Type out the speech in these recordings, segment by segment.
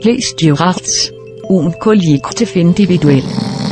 Les Stewards. Un collectif individuel.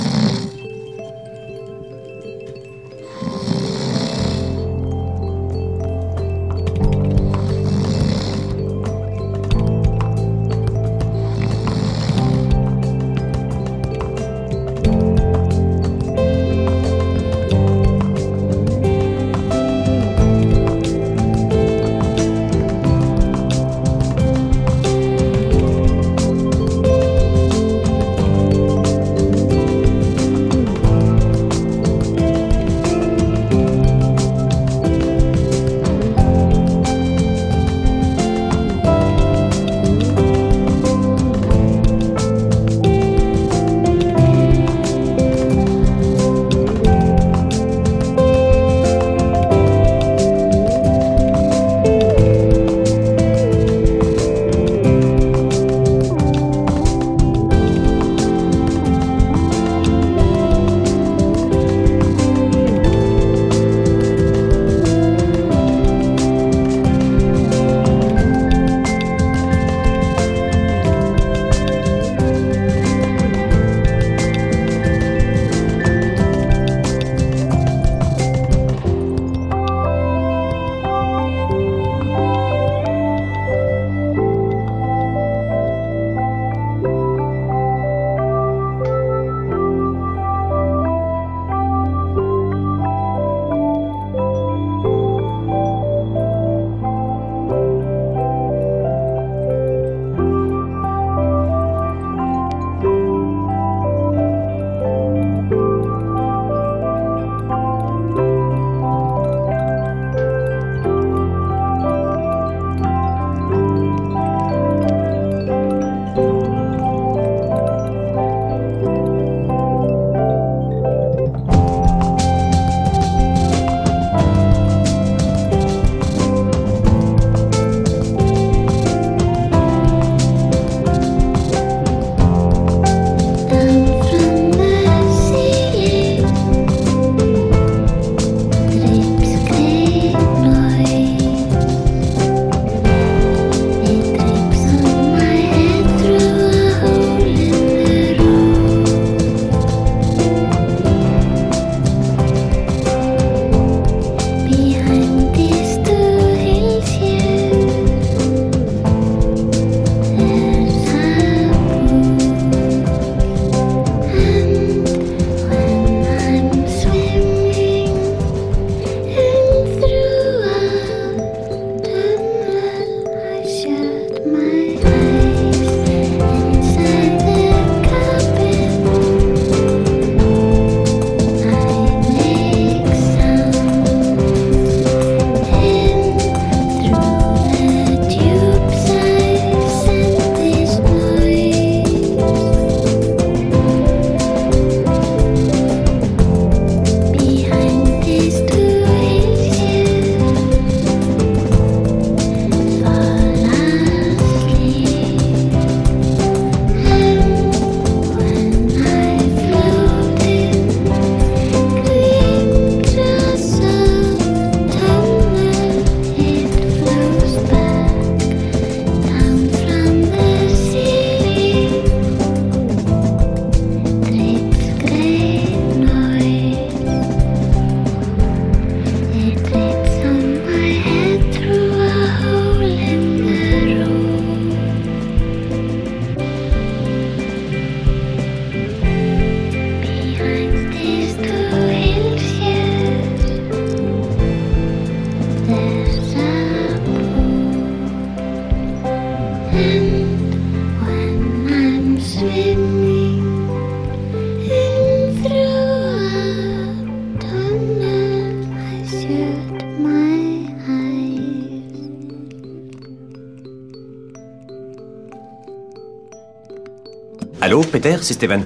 Allô, Peter, c'est Steven.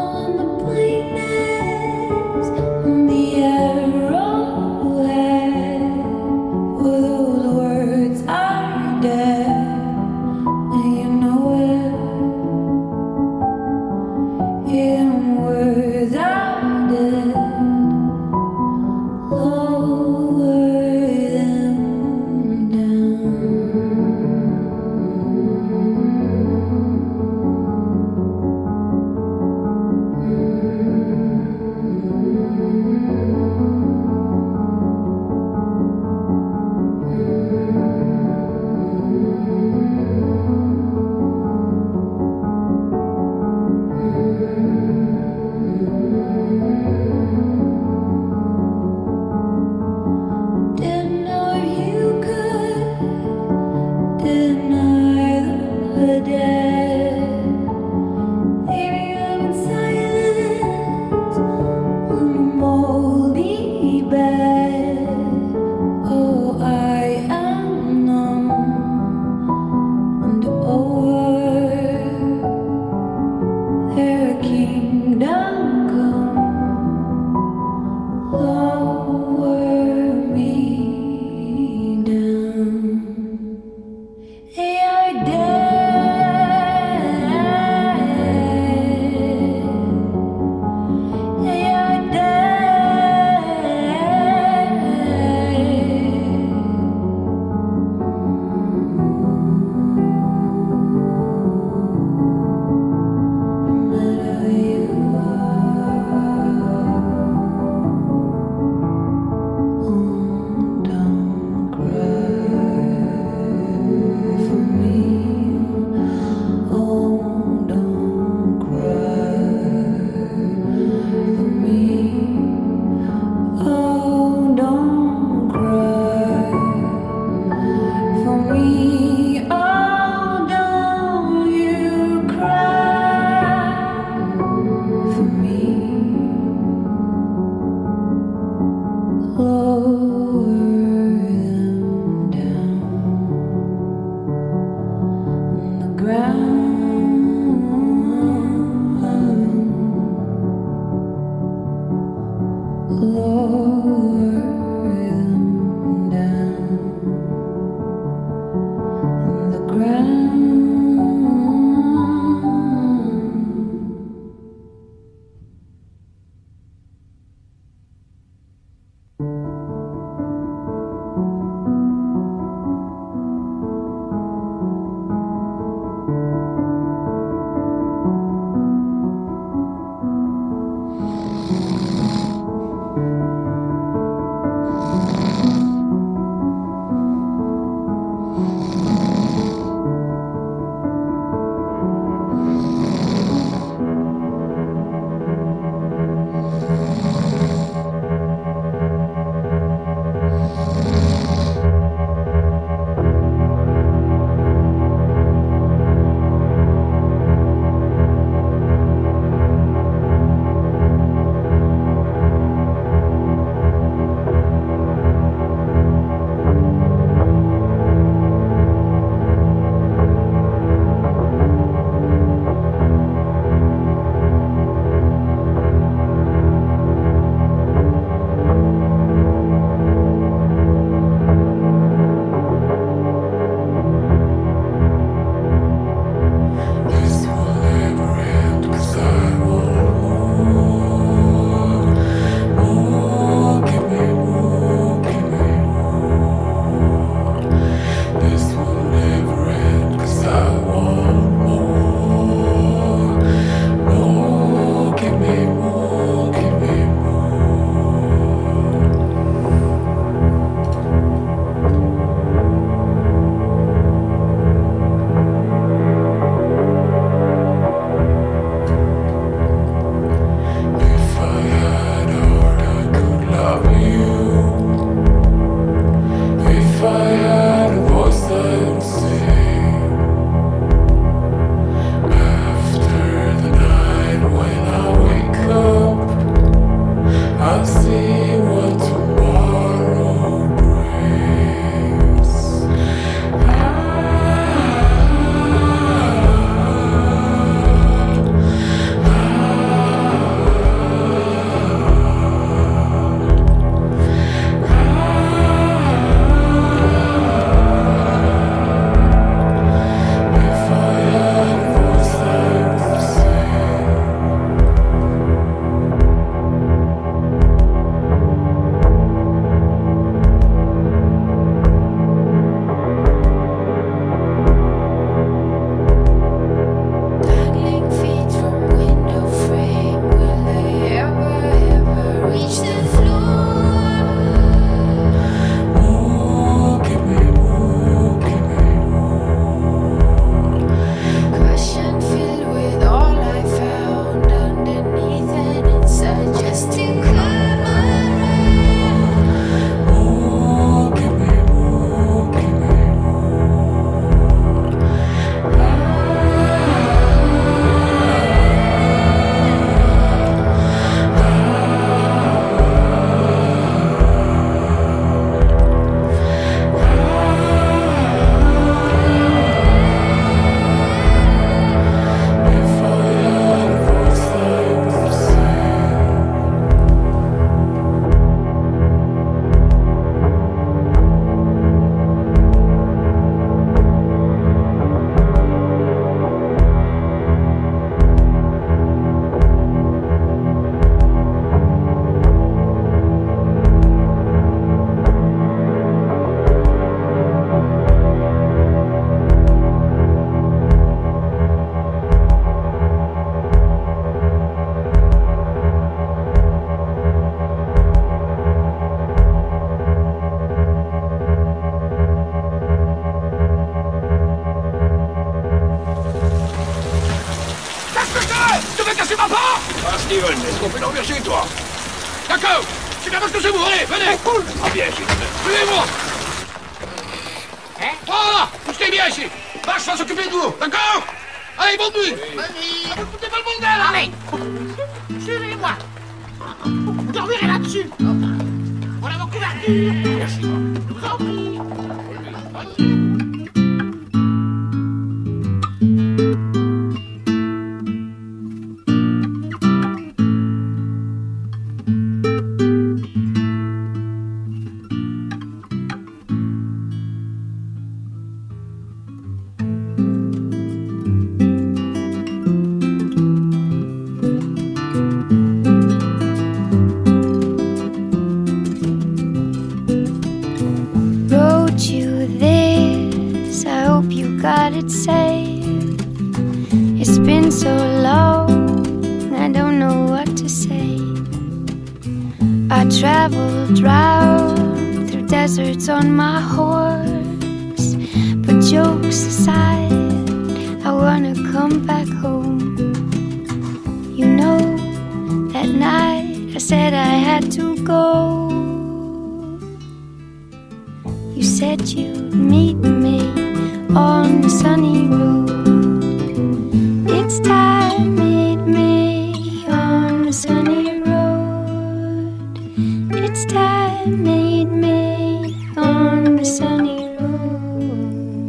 On the arrowhead. You Steven, est-ce qu'on peut dormir chez toi? D'accord. C'est bien parce que c'est vous, allez, venez. Ah bien, suivez-moi. Voilà, poussez bien ici. Vache va s'occuper de vous, d'accord? Allez, bonne nuit. Vas-y. Vous foutez pas le bordel, allez. Suivez-moi. Vous dormirez là-dessus. Voilà vos couvertures. Merci. Je vous en prie. Got it safe. It's been so long, I don't know what to say. I traveled round through deserts on my horse, but jokes aside, I wanna come back home. You know, that night I said I had to go. You said you'd meet me on the sunny road. It's time, meet me on the sunny road. It's time, meet me on the sunny road.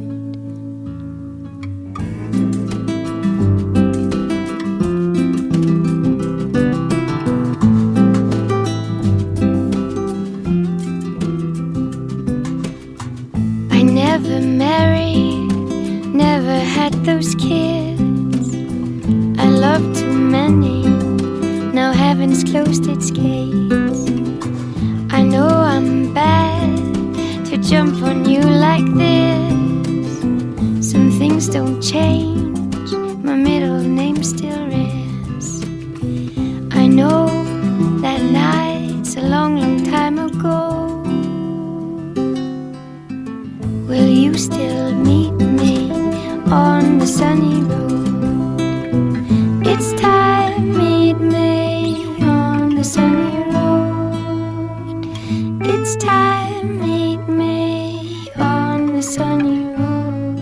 I never married, never had those kids. I loved too many, now heaven's closed its gates. I know I'm bad to jump on you like this. Some things don't change, my middle name still is. I know that night's a long, long time ago. Will you still meet me on the sunny road? It's time, meet me on the sunny road. It's time, meet me on the sunny road.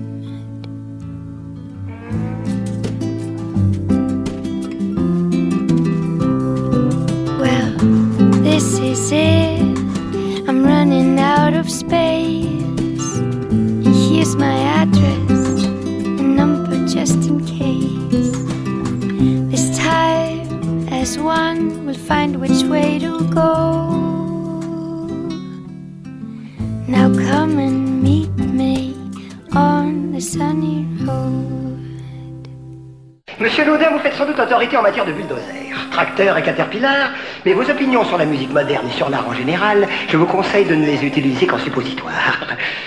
Well, this is it. I'm running out of space. Here's my address, a number just in case. This time, as one, we'll find which way to go. Now come and meet me on the sunny road. Monsieur Laudin, vous faites sans doute autorité en matière de bulldozer, tracteur et caterpillar, mais vos opinions sur la musique moderne et sur l'art en général, je vous conseille de ne les utiliser qu'en suppositoire.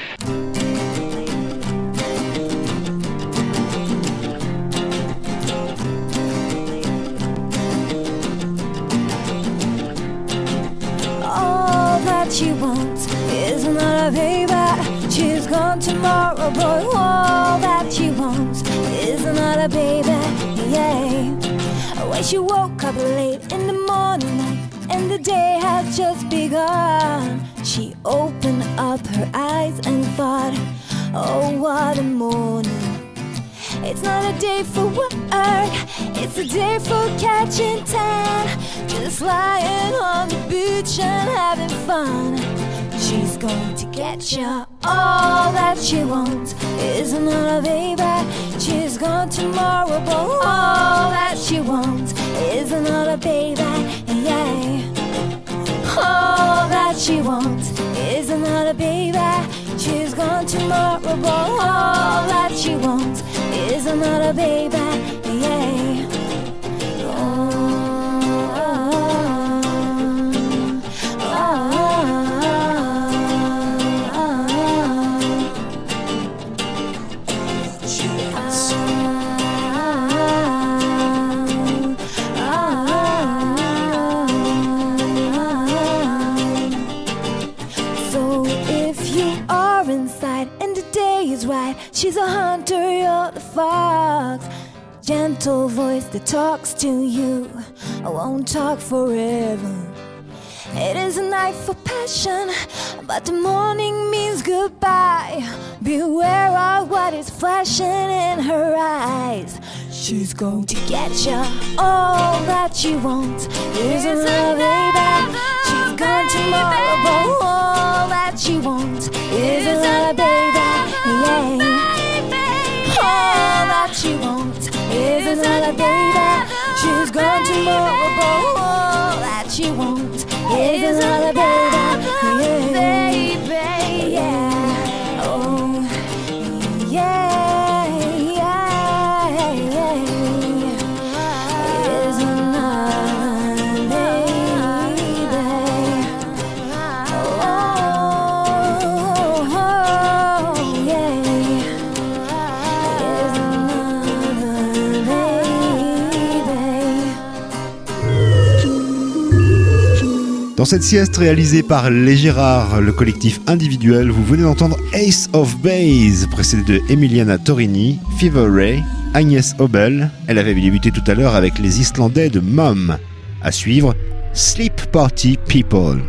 She wants is another baby. She's gone tomorrow, but all that she wants is another baby. Yeah. When she woke up late in the morning light, and the day had just begun, she opened up her eyes and thought, oh, what a morning. It's not a day for work, it's a day for catching tan. Just lying on the beach and having fun. She's going to get you. All that she wants is another baby. She's gone tomorrow, but all that she wants is another baby. Yeah. All that she wants is another baby. She's gone tomorrow, but all that she wants is another baby. Yeah. She's a hunter, you're the fox. gentle voice that talks to you. I won't talk forever. It is a night for passion, but the morning means goodbye. Beware of what is flashing in her eyes. She's going to get you. All that you want is a love, baby. She's gone tomorrow, but all that you want is a love, baby. Yeah. All that you want is another baby. She's gone tomorrow, but all that you want is another baby. Baby, yeah. Oh, yeah, yeah, yeah. Is another baby. Oh, yeah. Dans cette sieste réalisée par Les Gérards, le collectif individuel, vous venez d'entendre Ace of Base, précédé de Emiliana Torini, Fever Ray, Agnès Obel. Elle avait débuté tout à l'heure avec les Islandais de Mom. À suivre, Sleep Party People.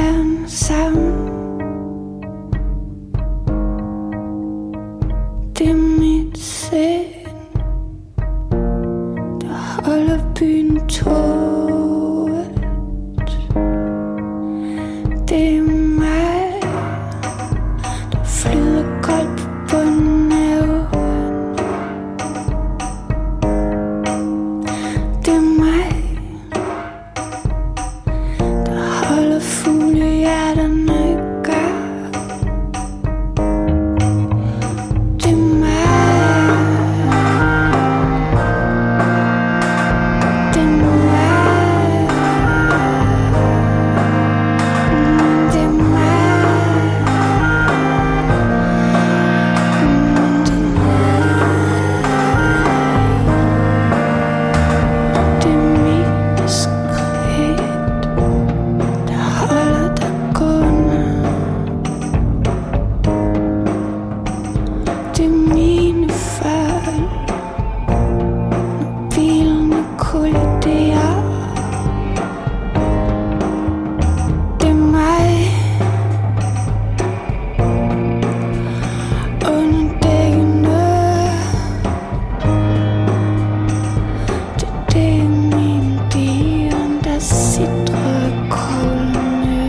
træerne sammen. Det er mit sind, der holder byen tåget. Det er mig, der flyder koldt på bunden af åen. Det er mig, der holder fuglehjerterne i gang. Det er mig, det er mig, det er mig, det er mit skridt, der holder dig gående. Det er mine fald, når bilerne kolliderer. Det er mig under dækkene. Det er mine dieren, der sidder koldende,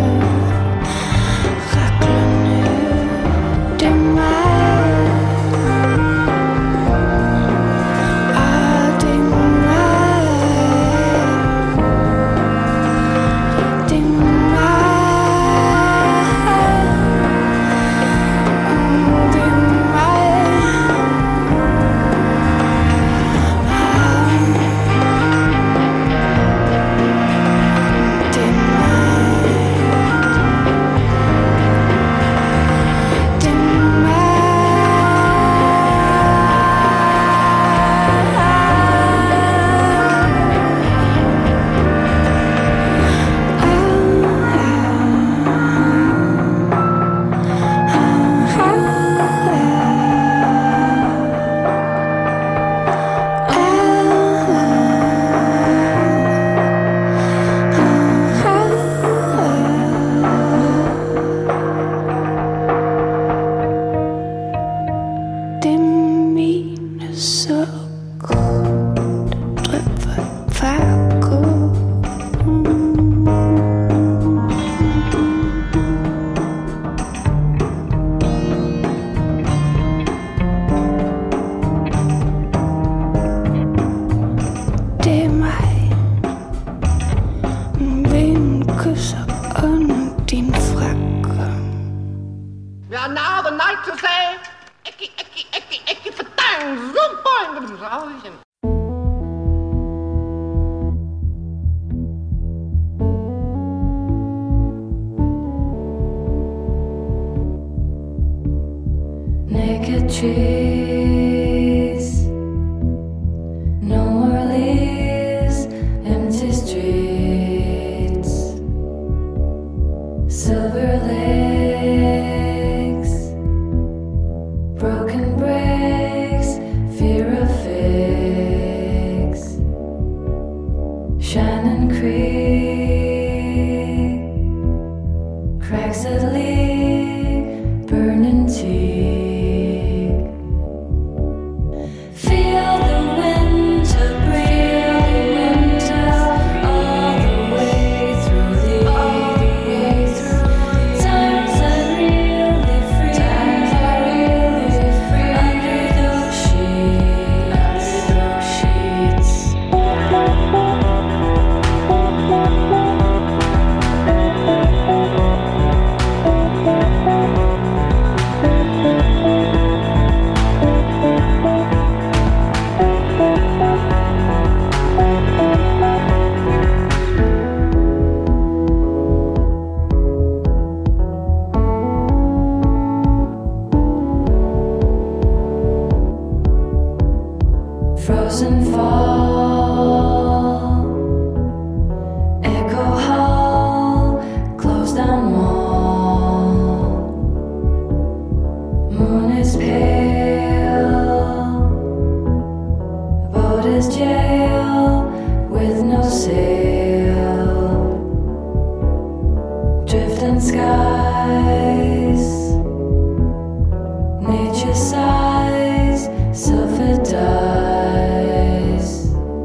raklende. Det er mig, det er mig, det er mig, det er mine sukker, der drypper i vakuum. Det er mig, vinden kysser under din frakke. We are now the night to say, ekki for dang, zoom boing. Naked trees, no more leaves, empty streets, silver lakes, broken brakes, fear of fix, shining creek, cracks that leak, burning teeth. Feel the winter breeze all the way through the east. Times are really free under those sheets. drifting skies, nature sighs, suffer dies.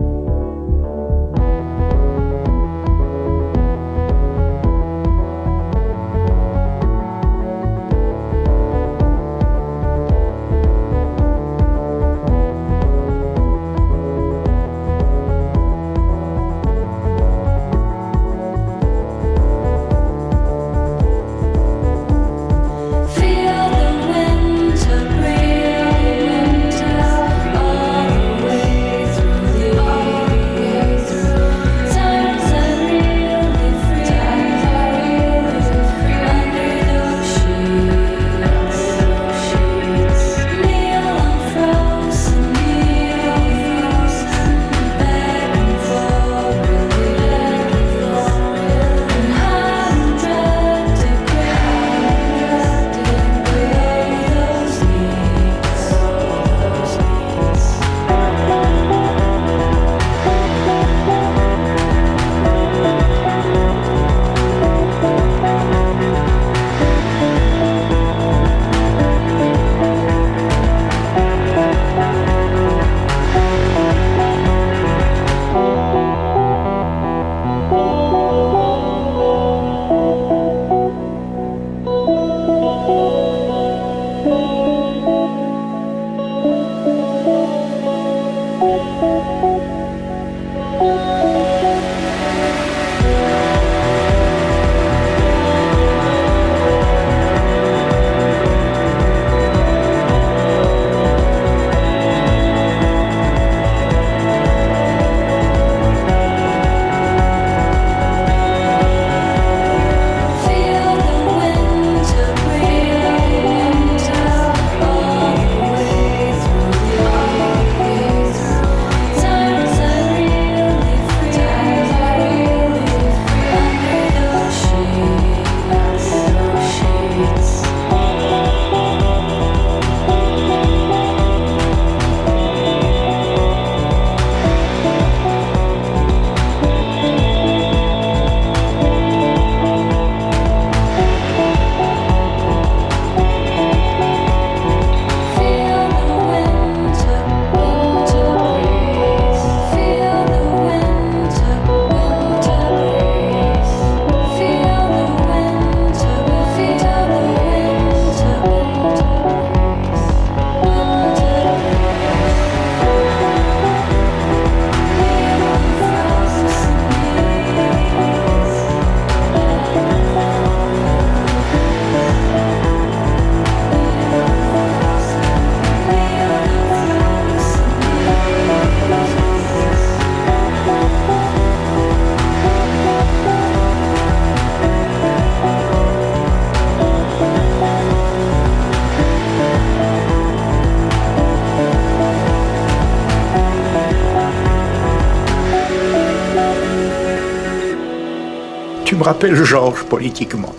Tu me rappelles Georges politiquement.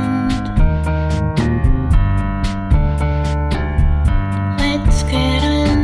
Let's get on.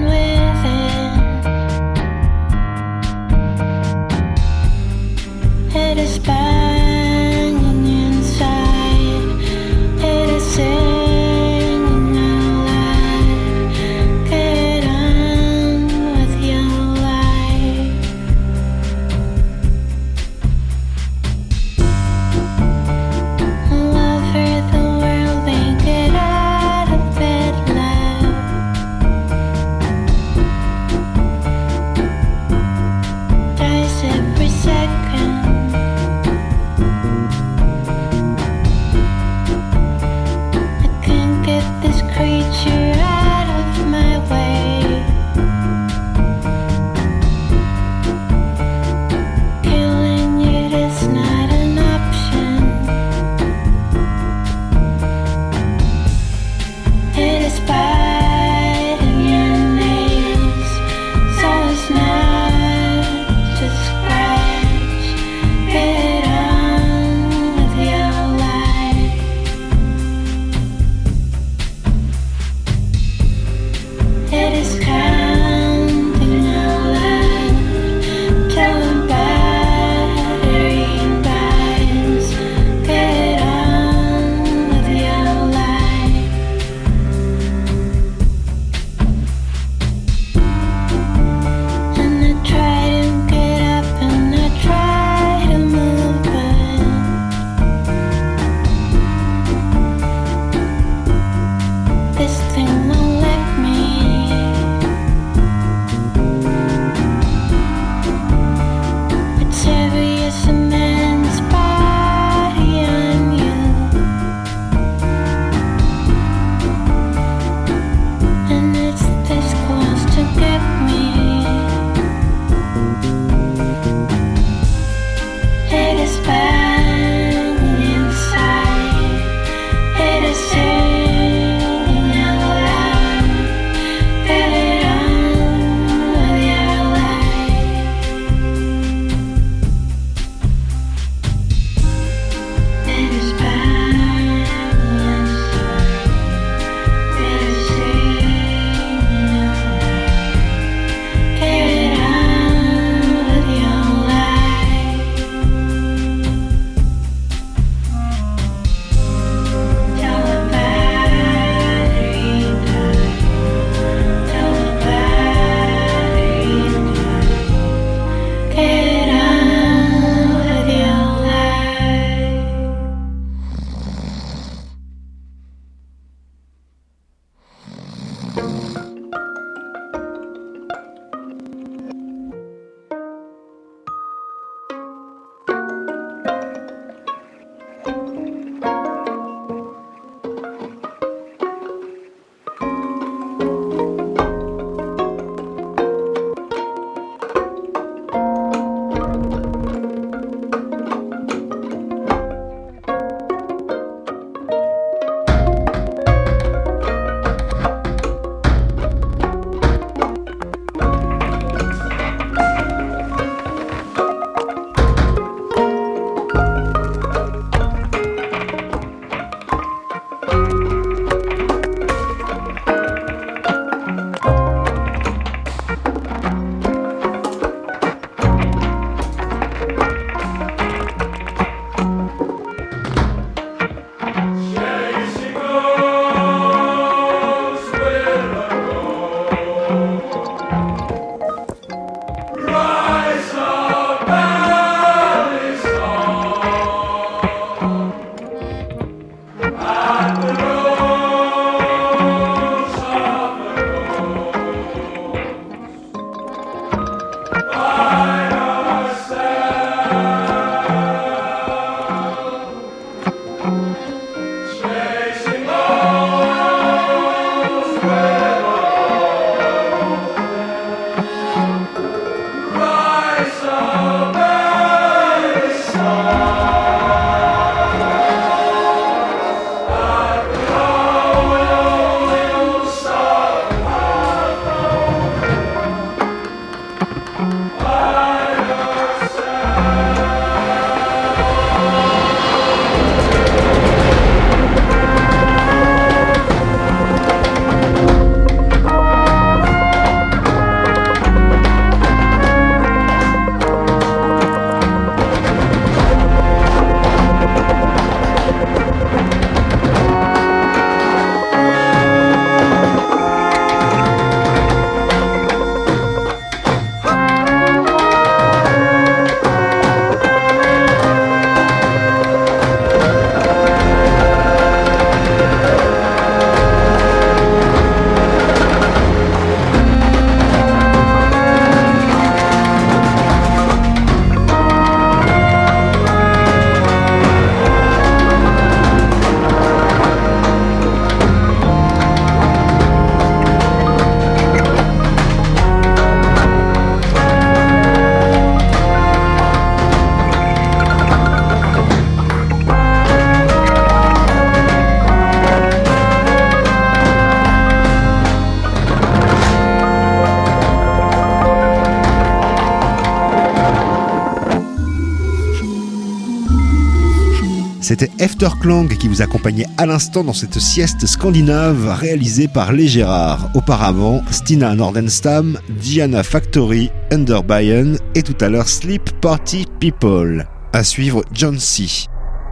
C'était Efterklang qui vous accompagnait à l'instant dans cette sieste scandinave réalisée par les Gérard. Auparavant, Stina Nordenstam, Diana Factory, Underbyen et tout à l'heure Sleep Party People. À suivre John C.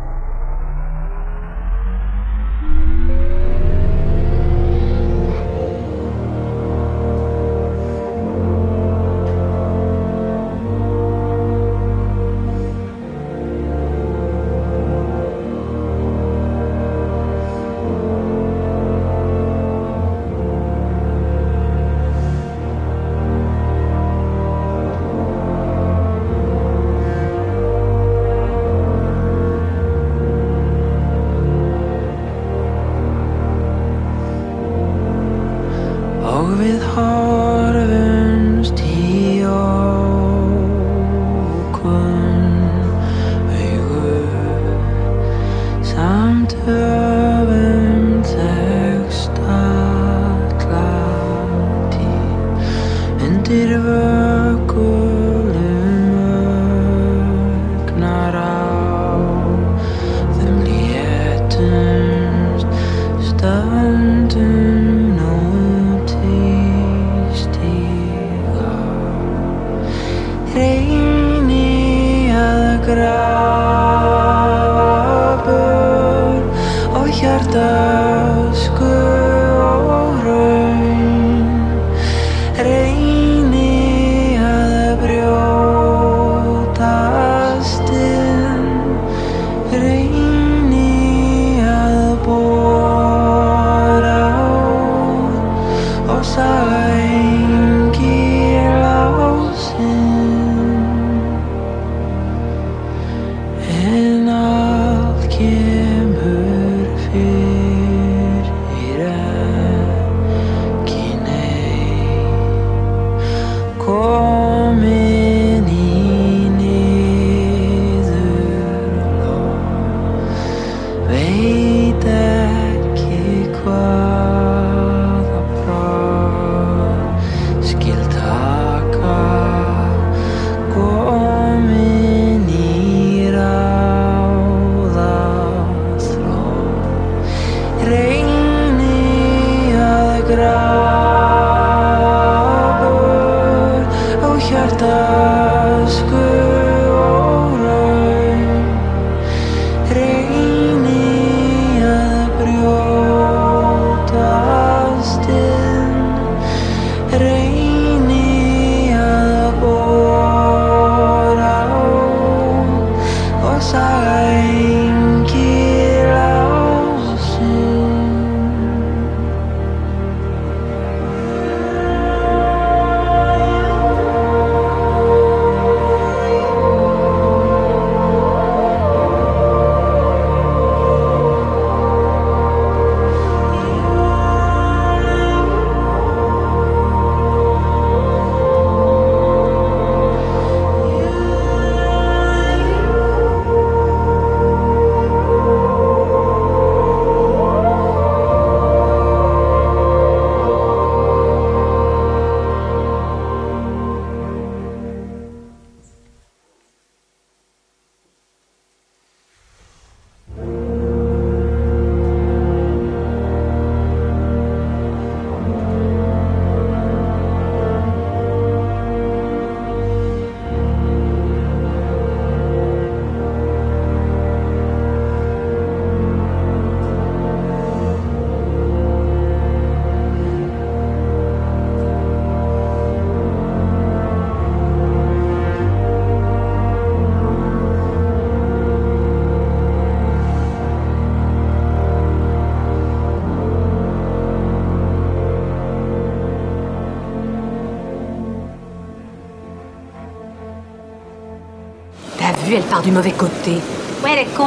Elle part du mauvais côté. Ouais, elle est con.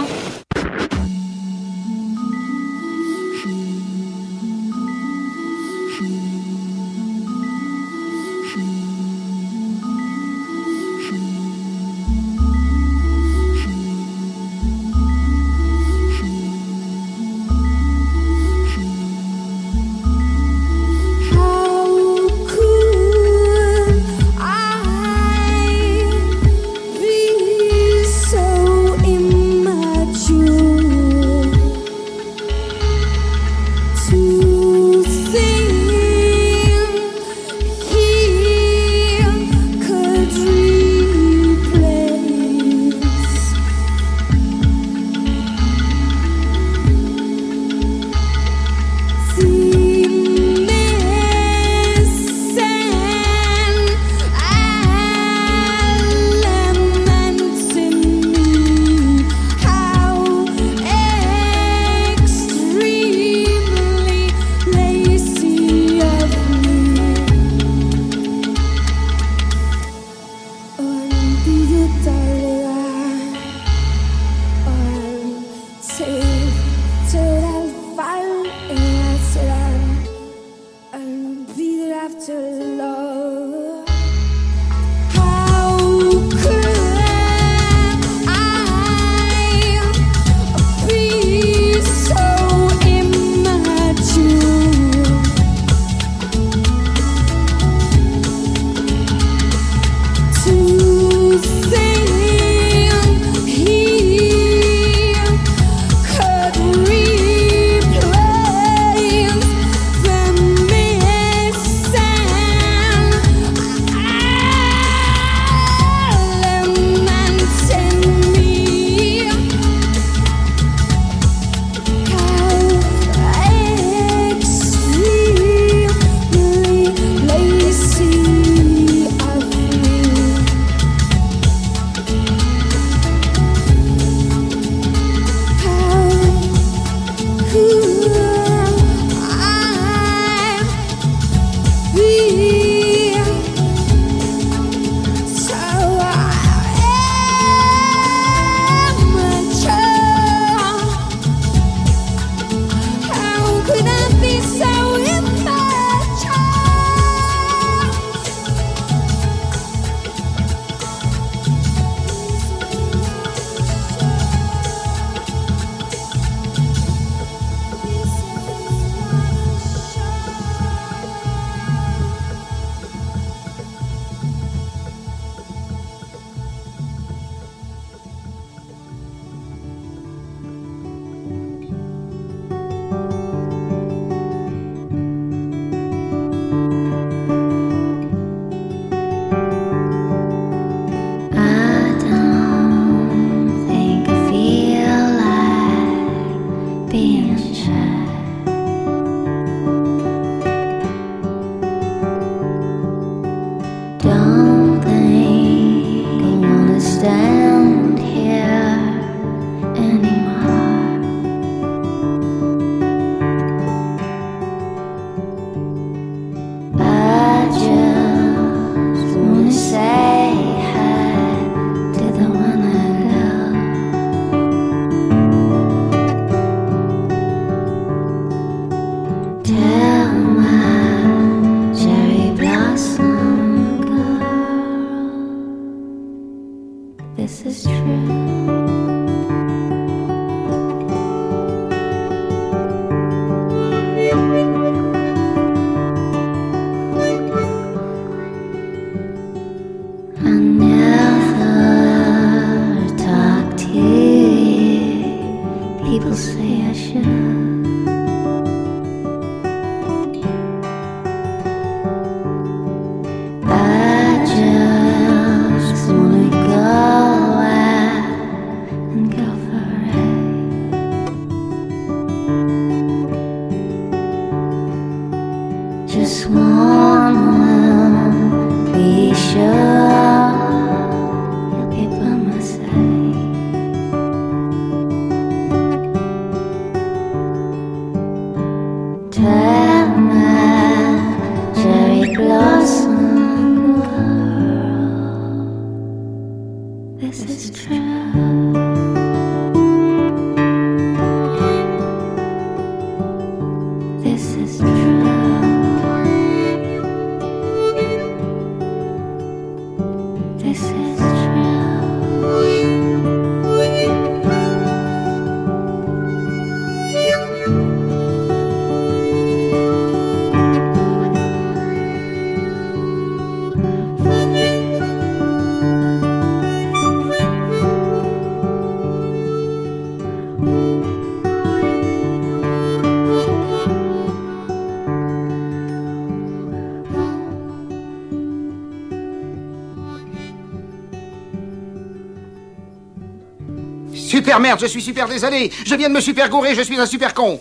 So immature. sure you'll be by my side. Tell my cherry blossom girl, this is true. This is true. This is Super merde, je suis super désolé. Je viens de me super gourer, je suis un super con.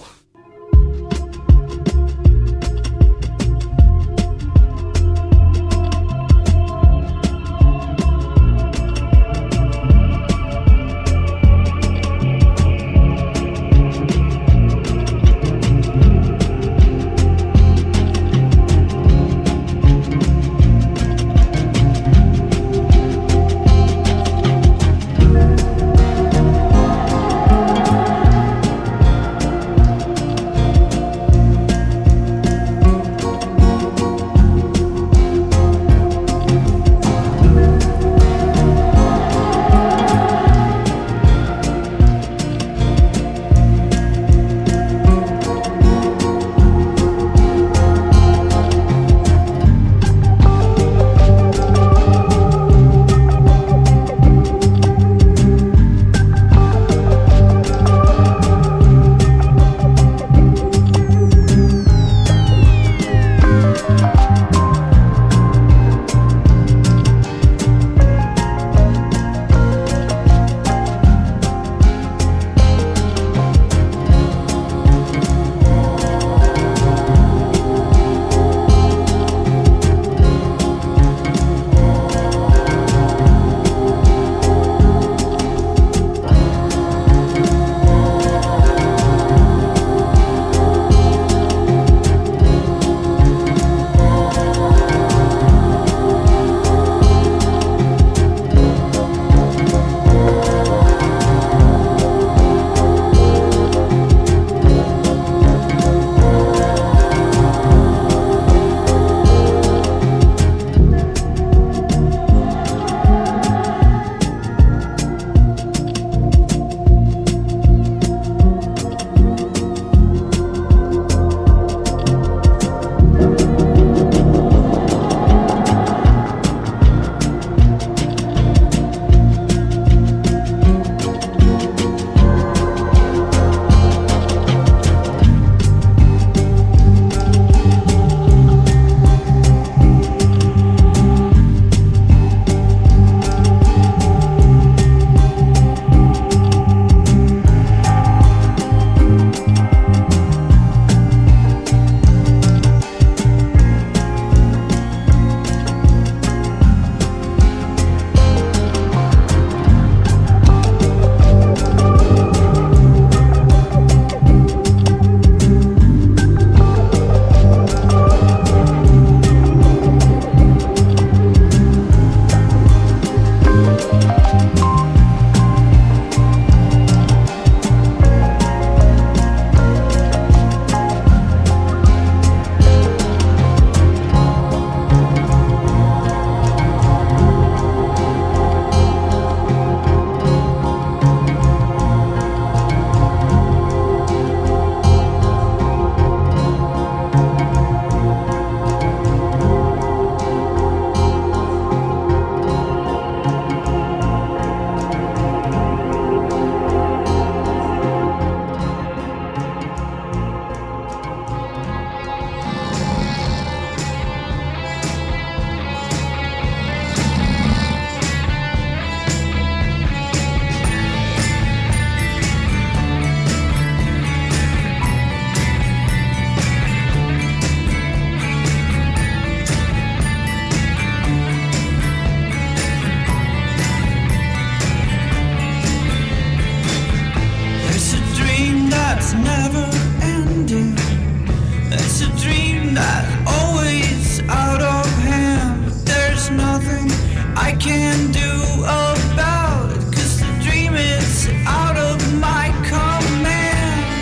is never ending. It's a dream that's always out of hand. But there's nothing I can do about it, 'cause the dream is out of my command.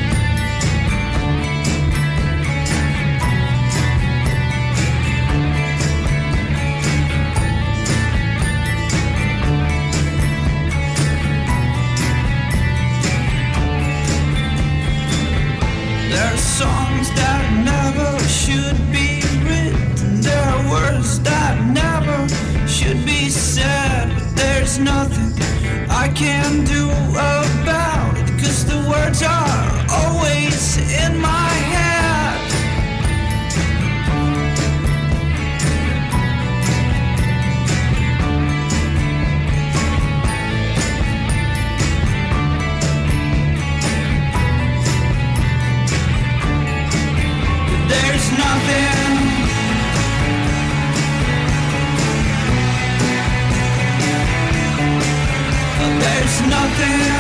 There are songs that never should be written. There are words that never should be said. But there's nothing I can do about it, 'cause the words are always in my head. There's nothing. There's nothing.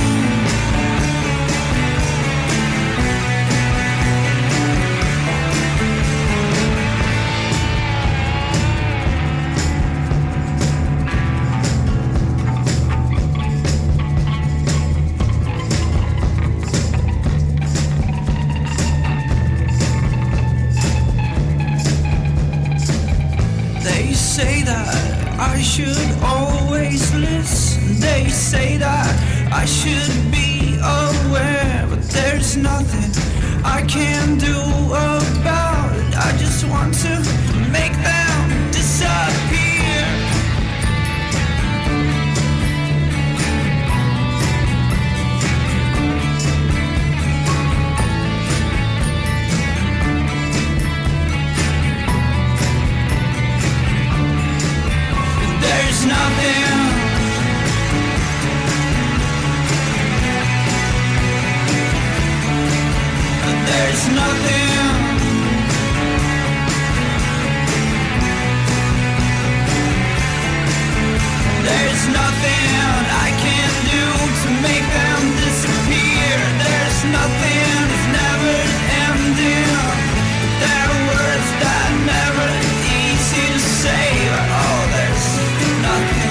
They say that I should always listen. They say that I should be aware, but there's nothing I can do about it. I just want to make them disappear. There's nothing. There's nothing. There's nothing I can do to make them disappear. There's nothing that's never ending. There are words that never easy to say, but oh, there's nothing.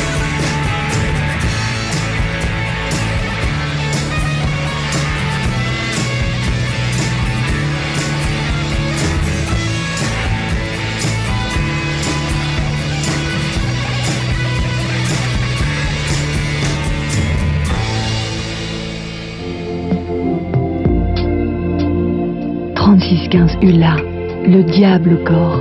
Hula, le diable au corps.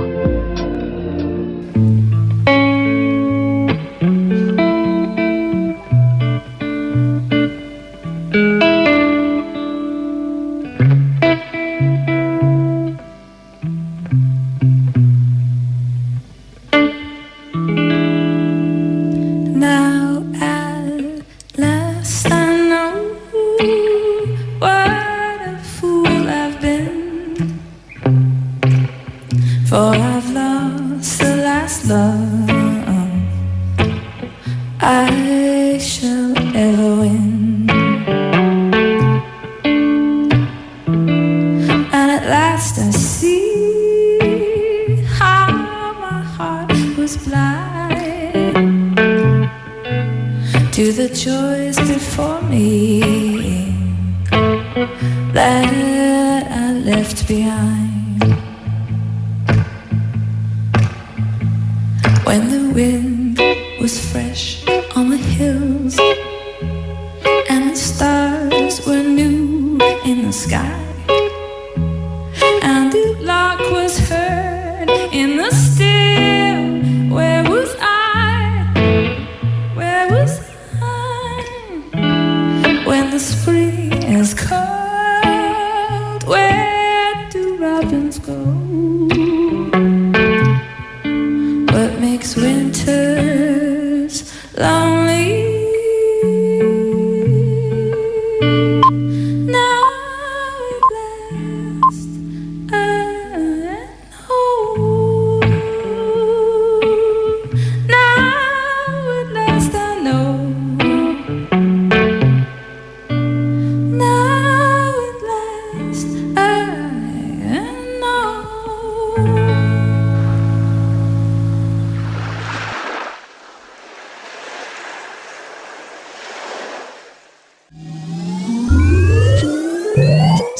Now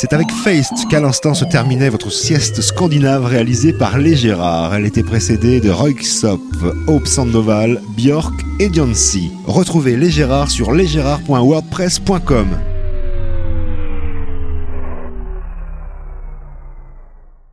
C'est avec Feist qu'à l'instant se terminait votre sieste scandinave réalisée par Les Gérards. Elle était précédée de Röyksopp, Hope Sandoval, Björk et Beyoncé. Retrouvez Les Gérards sur lesgérards.wordpress.com.